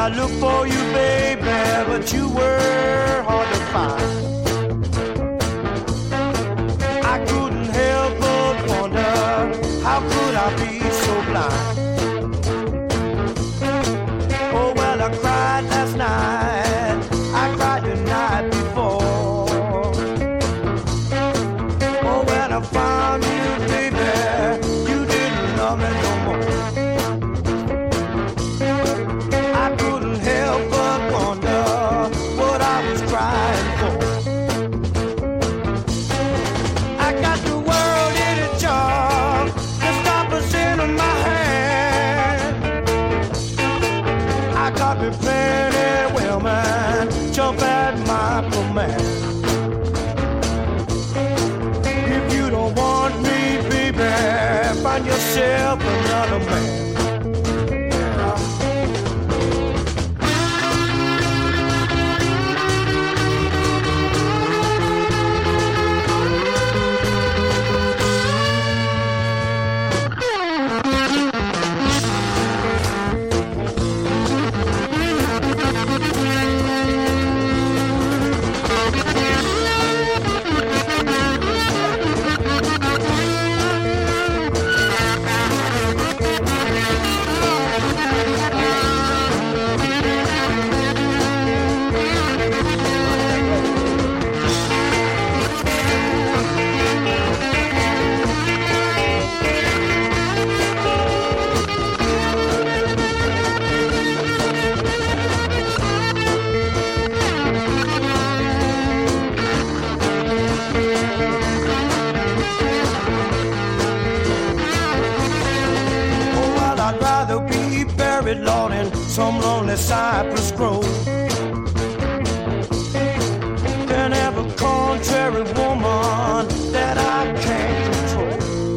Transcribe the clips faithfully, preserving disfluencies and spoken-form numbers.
looked for you, baby, but you were hard to find. I couldn't help but wonder, how could I be so blind? Oh, well, I cried last night, I cried the night before. Oh, when I found you, baby, you didn't love me no more. I couldn't help but wonder what I was crying for. I got the world in a jar, the stoppers in my hand. I got me plenty women, jump at my command. If you don't want me, baby, find yourself another man. Lord, in some lonely cypress grove than have a contrary woman that I can't control.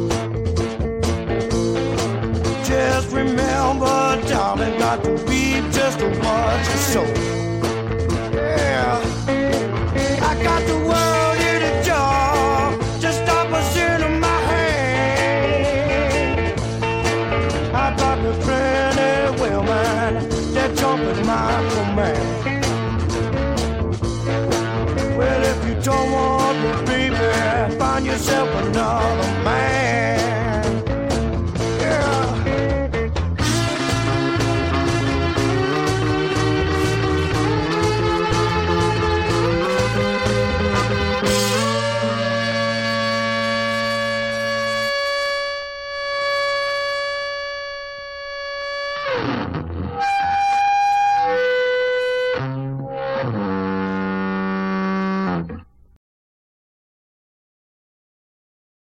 Just remember, darling, got to be just a watch your soul. Yeah, I got the world in a jar, just stop us in my hand. I got the friend that jump in my